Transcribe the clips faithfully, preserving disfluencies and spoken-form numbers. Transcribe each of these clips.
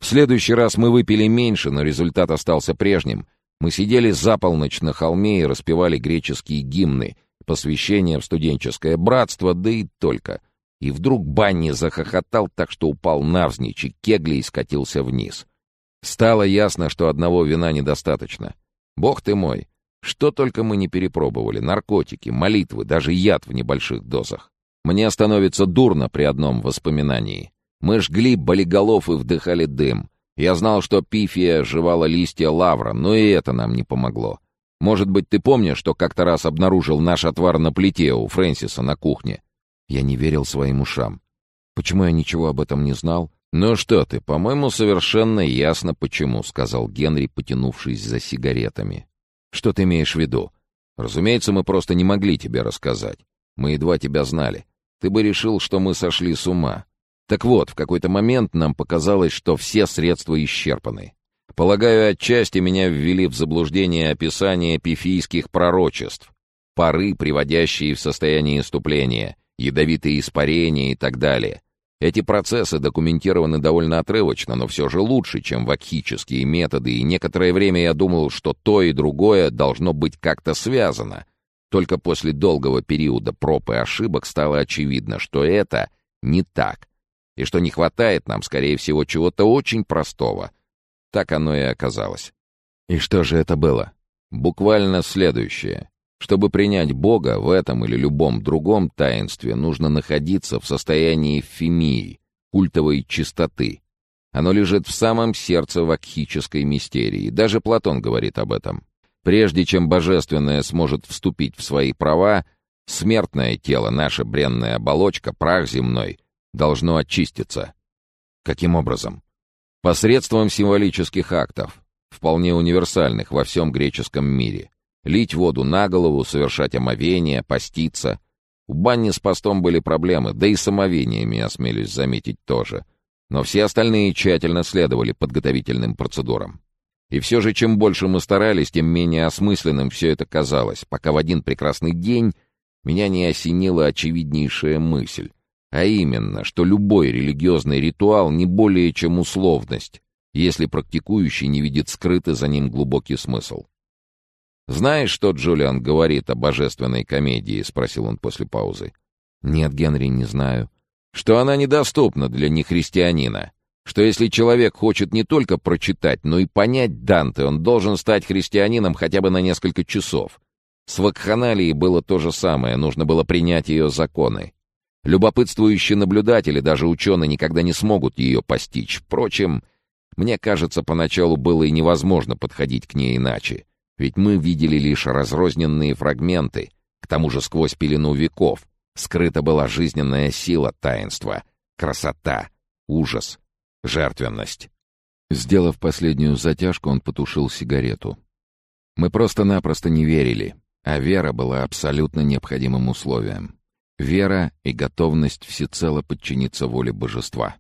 В следующий раз мы выпили меньше, но результат остался прежним. Мы сидели за полночь на холме и распевали греческие гимны, посвящение в студенческое братство, да и только. И вдруг Банни захохотал так, что упал навзничь, и кеглей скатился вниз. Стало ясно, что одного вина недостаточно. Бог ты мой, что только мы не перепробовали: наркотики, молитвы, даже яд в небольших дозах. Мне становится дурно при одном воспоминании. Мы жгли болиголов и вдыхали дым. Я знал, что Пифия жевала листья лавра, но и это нам не помогло. Может быть, ты помнишь, что как-то раз обнаружил наш отвар на плите у Фрэнсиса на кухне? Я не верил своим ушам. Почему я ничего об этом не знал? «Ну что ты, по-моему, совершенно ясно, почему», — сказал Генри, потянувшись за сигаретами. «Что ты имеешь в виду?» «Разумеется, мы просто не могли тебе рассказать. Мы едва тебя знали. Ты бы решил, что мы сошли с ума. Так вот, в какой-то момент нам показалось, что все средства исчерпаны. Полагаю, отчасти меня ввели в заблуждение описания пифийских пророчеств. Пары, приводящие в состояние иступления, ядовитые испарения и так далее. Эти процессы документированы довольно отрывочно, но все же лучше, чем вакхические методы, и некоторое время я думал, что то и другое должно быть как-то связано. Только после долгого периода проб и ошибок стало очевидно, что это не так, и что не хватает нам, скорее всего, чего-то очень простого. Так оно и оказалось. И что же это было? Буквально следующее. Чтобы принять Бога в этом или любом другом таинстве, нужно находиться в состоянии фемии, культовой чистоты. Оно лежит в самом сердце вакхической мистерии. Даже Платон говорит об этом. Прежде чем божественное сможет вступить в свои права, смертное тело, наша бренная оболочка, прах земной, должно очиститься. Каким образом? Посредством символических актов, вполне универсальных во всем греческом мире. Лить воду на голову, совершать омовение, поститься. У Банни с постом были проблемы, да и с омовениями, осмелюсь заметить, тоже. Но все остальные тщательно следовали подготовительным процедурам. И все же, чем больше мы старались, тем менее осмысленным все это казалось, пока в один прекрасный день меня не осенила очевиднейшая мысль, а именно, что любой религиозный ритуал не более чем условность, если практикующий не видит скрытый за ним глубокий смысл. «Знаешь, что Джулиан говорит о божественной комедии?» — спросил он после паузы. «Нет, Генри, не знаю». «Что она недоступна для нехристианина. Что если человек хочет не только прочитать, но и понять Данте, он должен стать христианином хотя бы на несколько часов. С вакханалией было то же самое, нужно было принять ее законы. Любопытствующие наблюдатели, даже ученые, никогда не смогут ее постичь. Впрочем, мне кажется, поначалу было и невозможно подходить к ней иначе. Ведь мы видели лишь разрозненные фрагменты, к тому же сквозь пелену веков. Скрыта была жизненная сила таинства, красота, ужас, жертвенность». Сделав последнюю затяжку, он потушил сигарету. «Мы просто-напросто не верили, а вера была абсолютно необходимым условием. Вера и готовность всецело подчиниться воле божества».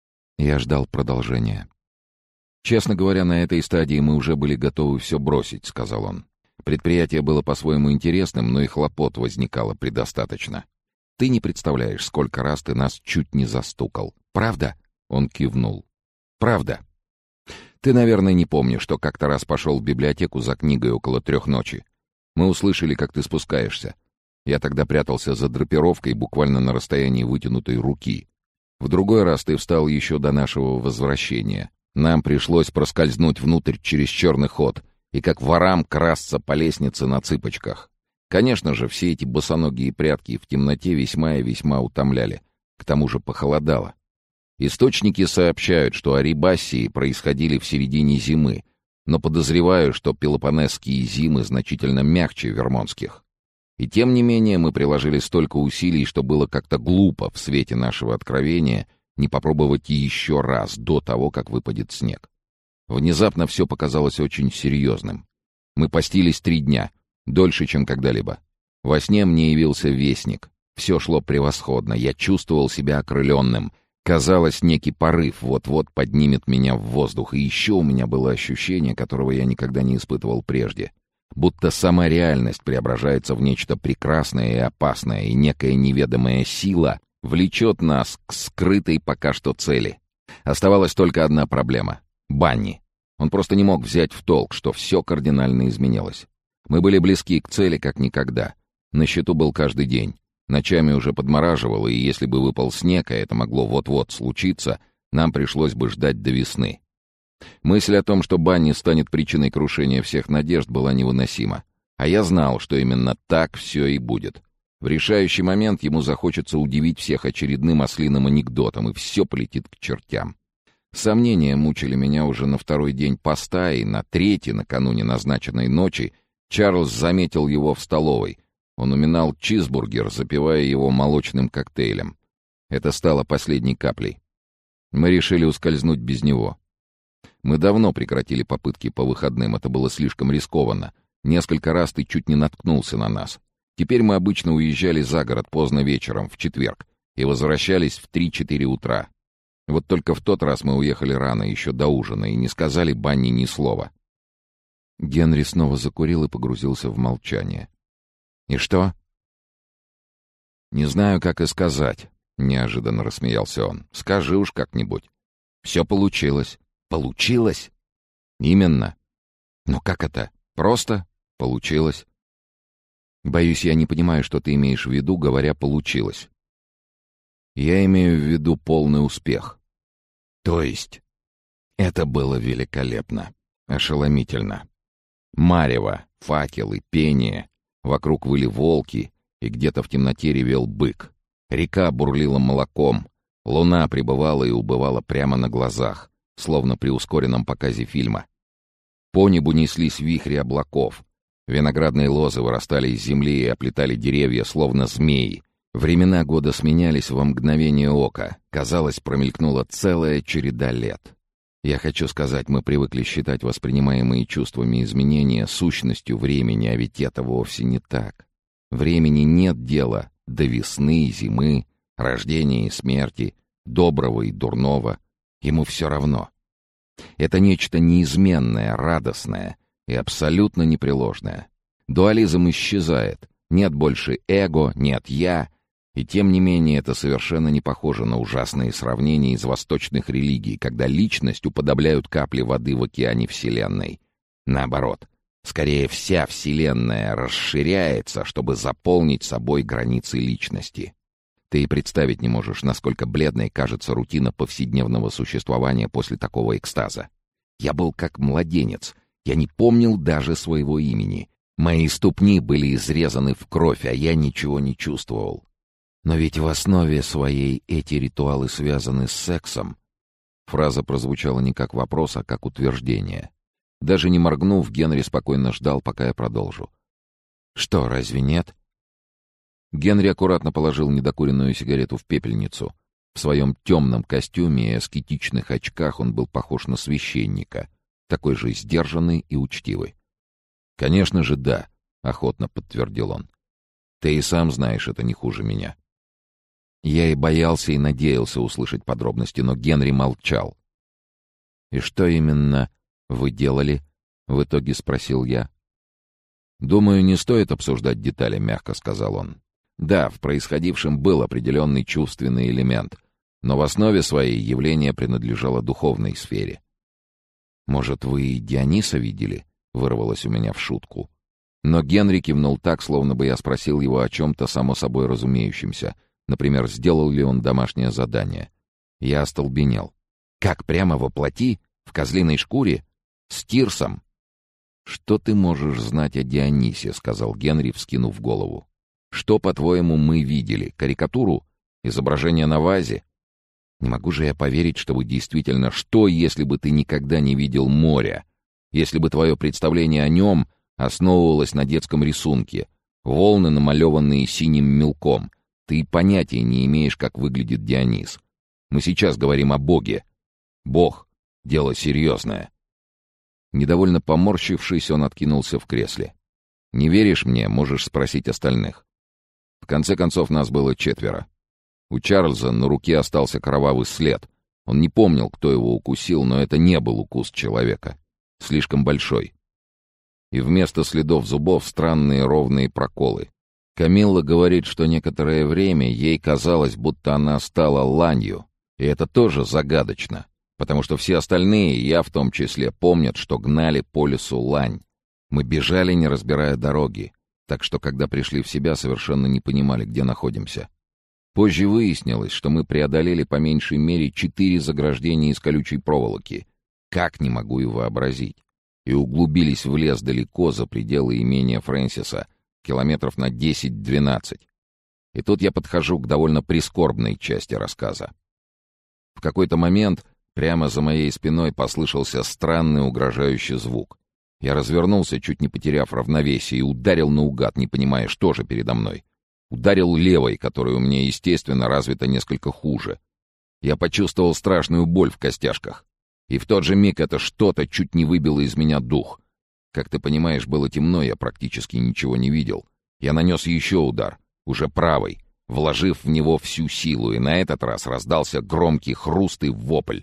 Я ждал продолжения. «Честно говоря, на этой стадии мы уже были готовы все бросить», — сказал он. «Предприятие было по-своему интересным, но и хлопот возникало предостаточно. Ты не представляешь, сколько раз ты нас чуть не застукал. Правда?» — он кивнул. «Правда. Ты, наверное, не помнишь, что как-то раз пошел в библиотеку за книгой около трех ночи. Мы услышали, как ты спускаешься. Я тогда прятался за драпировкой буквально на расстоянии вытянутой руки. В другой раз ты встал еще до нашего возвращения. Нам пришлось проскользнуть внутрь через черный ход и как ворам красться по лестнице на цыпочках. Конечно же, все эти босоногие прятки в темноте весьма и весьма утомляли. К тому же похолодало. Источники сообщают, что арибассии происходили в середине зимы, но подозреваю, что пелопонесские зимы значительно мягче вермонтских. И тем не менее мы приложили столько усилий, что было как-то глупо в свете нашего откровения не попробовать еще раз до того, как выпадет снег. Внезапно все показалось очень серьезным. Мы постились три дня, дольше, чем когда-либо. Во сне мне явился вестник. Все шло превосходно, я чувствовал себя окрыленным. Казалось, некий порыв вот-вот поднимет меня в воздух, и еще у меня было ощущение, которого я никогда не испытывал прежде. Будто сама реальность преображается в нечто прекрасное и опасное, и некая неведомая сила влечет нас к скрытой пока что цели. Оставалась только одна проблема — Банни. Он просто не мог взять в толк, что все кардинально изменилось. Мы были близки к цели как никогда. На счету был каждый день. Ночами уже подмораживало, и если бы выпал снег, а это могло вот-вот случиться, нам пришлось бы ждать до весны. Мысль о том, что Банни станет причиной крушения всех надежд, была невыносима. А я знал, что именно так все и будет. В решающий момент ему захочется удивить всех очередным ослиным анекдотом, и все полетит к чертям. Сомнения мучили меня уже на второй день поста, и на третий, накануне назначенной ночи, Чарльз заметил его в столовой. Он уминал чизбургер, запивая его молочным коктейлем. Это стало последней каплей. Мы решили ускользнуть без него. Мы давно прекратили попытки по выходным, это было слишком рискованно. Несколько раз ты чуть не наткнулся на нас. Теперь мы обычно уезжали за город поздно вечером, в четверг, и возвращались в три-четыре утра. Вот только в тот раз мы уехали рано, еще до ужина, и не сказали Банни ни слова. Генри снова закурил и погрузился в молчание. «И что?» «Не знаю, как и сказать», — неожиданно рассмеялся он. «Скажи уж как-нибудь». «Все получилось». «Получилось?» «Именно». «Но как это? Просто получилось». «Боюсь, я не понимаю, что ты имеешь в виду, говоря «получилось». «Я имею в виду полный успех». «То есть?» Это было великолепно, ошеломительно. Марево, факелы, пение. Вокруг выли волки, и где-то в темноте ревел бык. Река бурлила молоком. Луна прибывала и убывала прямо на глазах, словно при ускоренном показе фильма. По небу неслись вихри облаков. Виноградные лозы вырастали из земли и оплетали деревья, словно змеи. Времена года сменялись во мгновение ока. Казалось, промелькнула целая череда лет. Я хочу сказать, мы привыкли считать воспринимаемые чувствами изменения сущностью времени, а ведь это вовсе не так. Времени нет дела до весны и зимы, рождения и смерти, доброго и дурного. Ему все равно. Это нечто неизменное, радостное и абсолютно непреложное. Дуализм исчезает. Нет больше эго, нет «я». И тем не менее это совершенно не похоже на ужасные сравнения из восточных религий, когда личность уподобляют капли воды в океане Вселенной. Наоборот, скорее вся Вселенная расширяется, чтобы заполнить собой границы личности. Ты и представить не можешь, насколько бледной кажется рутина повседневного существования после такого экстаза. Я был как младенец, я не помнил даже своего имени. Мои ступни были изрезаны в кровь, а я ничего не чувствовал. Но ведь в основе своей эти ритуалы связаны с сексом. Фраза прозвучала не как вопрос, а как утверждение. Даже не моргнув, Генри спокойно ждал, пока я продолжу. «Что, разве нет?» Генри аккуратно положил недокуренную сигарету в пепельницу. В своем темном костюме и аскетичных очках он был похож на священника, такой же сдержанный и учтивый. «Конечно же, да», — охотно подтвердил он. «Ты и сам знаешь, это не хуже меня». Я и боялся, и надеялся услышать подробности, но Генри молчал. «И что именно вы делали?» — в итоге спросил я. «Думаю, не стоит обсуждать детали», — мягко сказал он. «Да, в происходившем был определенный чувственный элемент, но в основе своей явление принадлежало духовной сфере». «Может, вы и Диониса видели?» — вырвалось у меня в шутку. Но Генри кивнул так, словно бы я спросил его о чем-то само собой разумеющемся. Например, сделал ли он домашнее задание. Я остолбенел. «Как, прямо воплоти? В козлиной шкуре? С Тирсом?» «Что ты можешь знать о Дионисе?» — сказал Генри, вскинув голову. «Что, по-твоему, мы видели? Карикатуру? Изображение на вазе? Не могу же я поверить, что вы действительно... Что, если бы ты никогда не видел моря? Если бы твое представление о нем основывалось на детском рисунке? Волны, намалеванные синим мелком. Ты понятия не имеешь, как выглядит Дионис. Мы сейчас говорим о Боге. Бог — дело серьезное». Недовольно поморщившись, он откинулся в кресле. «Не веришь мне, можешь спросить остальных». В конце концов, нас было четверо. У Чарльза на руке остался кровавый след. Он не помнил, кто его укусил, но это не был укус человека. Слишком большой. И вместо следов зубов странные ровные проколы. Камилла говорит, что некоторое время ей казалось, будто она стала ланью. И это тоже загадочно, потому что все остальные, я в том числе, помнят, что гнали по лесу лань. Мы бежали, не разбирая дороги, так что, когда пришли в себя, совершенно не понимали, где находимся. Позже выяснилось, что мы преодолели по меньшей мере четыре заграждения из колючей проволоки. Как, не могу и вообразить. И углубились в лес далеко за пределы имения Фрэнсиса, километров на десять-двенадцать. И тут я подхожу к довольно прискорбной части рассказа. В какой-то момент прямо за моей спиной послышался странный угрожающий звук. Я развернулся, чуть не потеряв равновесие, и ударил наугад, не понимая, что же передо мной. Ударил левой, которая у меня, естественно, развита несколько хуже. Я почувствовал страшную боль в костяшках. И в тот же миг это что-то чуть не выбило из меня дух. Как ты понимаешь, было темно, я практически ничего не видел. Я нанес еще удар, уже правой, вложив в него всю силу, и на этот раз раздался громкий хруст и вопль.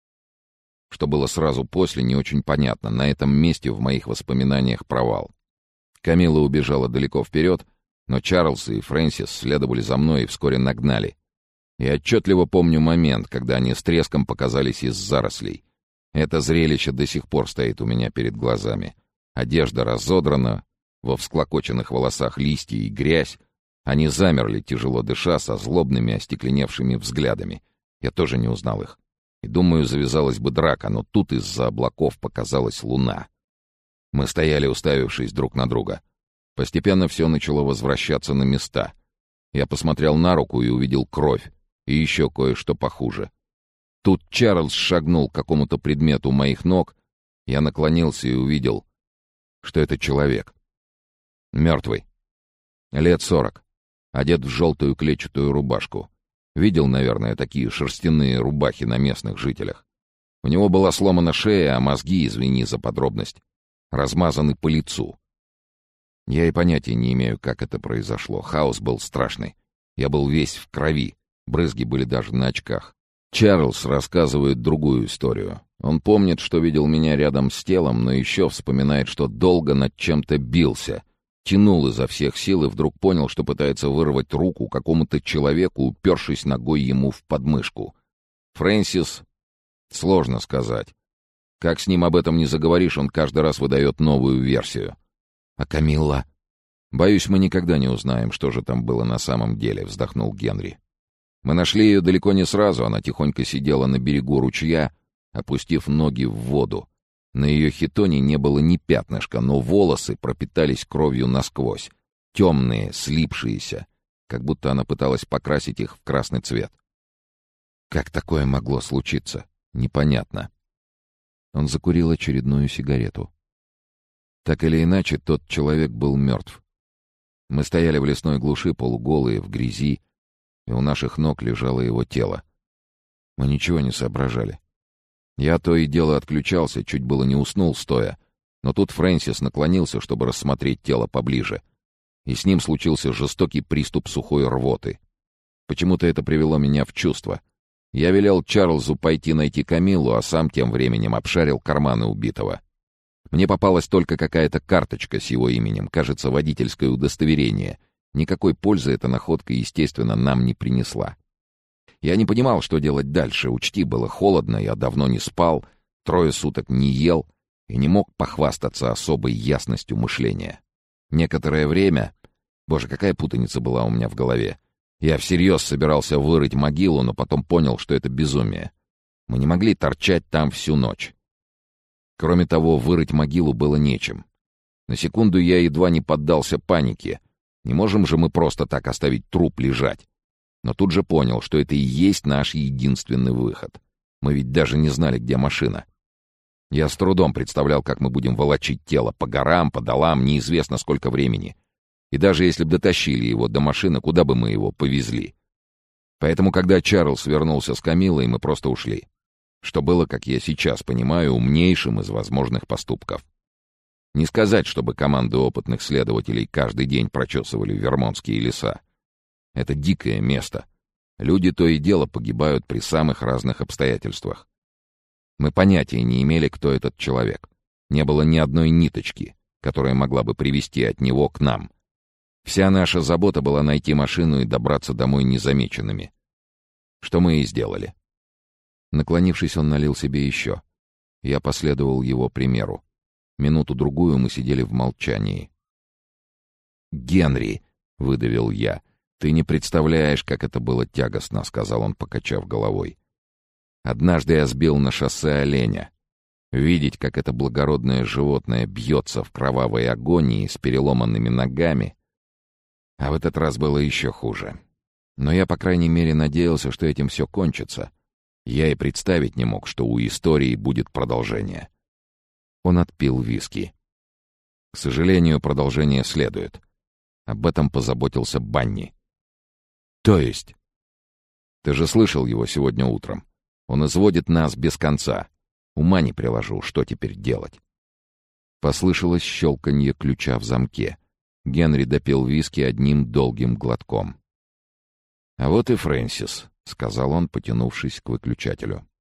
Что было сразу после, не очень понятно. На этом месте в моих воспоминаниях провал. Камилла убежала далеко вперед, но Чарльз и Фрэнсис следовали за мной и вскоре нагнали. Я отчетливо помню момент, когда они с треском показались из зарослей. Это зрелище до сих пор стоит у меня перед глазами. Одежда разодрана, во всклокоченных волосах листья и грязь. Они замерли, тяжело дыша, со злобными остекленевшими взглядами. Я тоже не узнал их. И, думаю, завязалась бы драка, но тут из-за облаков показалась луна. Мы стояли, уставившись друг на друга. Постепенно все начало возвращаться на места. Я посмотрел на руку и увидел кровь, и еще кое-что похуже. Тут Чарльз шагнул к какому-то предмету у моих ног. Я наклонился и увидел, что это человек. Мертвый. Лет сорок. Одет в желтую клетчатую рубашку. Видел, наверное, такие шерстяные рубахи на местных жителях. У него была сломана шея, а мозги, извини за подробность, размазаны по лицу. Я и понятия не имею, как это произошло. Хаос был страшный. Я был весь в крови. Брызги были даже на очках. Чарльз рассказывает другую историю. Он помнит, что видел меня рядом с телом, но еще вспоминает, что долго над чем-то бился. Тянул изо всех сил и вдруг понял, что пытается вырвать руку какому-то человеку, упершись ногой ему в подмышку. Фрэнсис... Сложно сказать. Как с ним об этом не заговоришь, он каждый раз выдает новую версию. А Камилла? Боюсь, мы никогда не узнаем, что же там было на самом деле, вздохнул Генри. Мы нашли ее далеко не сразу, она тихонько сидела на берегу ручья, опустив ноги в воду. На ее хитоне не было ни пятнышка, но волосы пропитались кровью насквозь, темные, слипшиеся, как будто она пыталась покрасить их в красный цвет. Как такое могло случиться? Непонятно. Он закурил очередную сигарету. Так или иначе, тот человек был мертв. Мы стояли в лесной глуши, полуголые, в грязи, и у наших ног лежало его тело. Мы ничего не соображали. Я то и дело отключался, чуть было не уснул стоя, но тут Фрэнсис наклонился, чтобы рассмотреть тело поближе, и с ним случился жестокий приступ сухой рвоты. Почему-то это привело меня в чувство. Я велел Чарльзу пойти найти Камиллу, а сам тем временем обшарил карманы убитого. Мне попалась только какая-то карточка с его именем, кажется, водительское удостоверение. Никакой пользы эта находка, естественно, нам не принесла. Я не понимал, что делать дальше. Учти, было холодно, я давно не спал, трое суток не ел и не мог похвастаться особой ясностью мышления. Некоторое время... Боже, какая путаница была у меня в голове. Я всерьез собирался вырыть могилу, но потом понял, что это безумие. Мы не могли торчать там всю ночь. Кроме того, вырыть могилу было нечем. На секунду я едва не поддался панике. Не можем же мы просто так оставить труп лежать. Но тут же понял, что это и есть наш единственный выход. Мы ведь даже не знали, где машина. Я с трудом представлял, как мы будем волочить тело по горам, по долам, неизвестно сколько времени. И даже если бы дотащили его до машины, куда бы мы его повезли? Поэтому, когда Чарльз вернулся с Камиллой, мы просто ушли. Что было, как я сейчас понимаю, умнейшим из возможных поступков. Не сказать, чтобы команды опытных следователей каждый день прочесывали вермонтские леса. Это дикое место. Люди то и дело погибают при самых разных обстоятельствах. Мы понятия не имели, кто этот человек. Не было ни одной ниточки, которая могла бы привести от него к нам. Вся наша забота была найти машину и добраться домой незамеченными. Что мы и сделали. Наклонившись, он налил себе еще. Я последовал его примеру. Минуту-другую мы сидели в молчании. «Генри!» — выдавил я. «Ты не представляешь, как это было тягостно», — сказал он, покачав головой. «Однажды я сбил на шоссе оленя. Видеть, как это благородное животное бьется в кровавой агонии с переломанными ногами. А в этот раз было еще хуже. Но я, по крайней мере, надеялся, что этим все кончится. Я и представить не мог, что у истории будет продолжение». Он отпил виски. «К сожалению, продолжение следует. Об этом позаботился Банни». «То есть?» «Ты же слышал его сегодня утром. Он изводит нас без конца. Ума не приложу, что теперь делать?» Послышалось щелканье ключа в замке. Генри допил виски одним долгим глотком. «А вот и Фрэнсис», — сказал он, потянувшись к выключателю.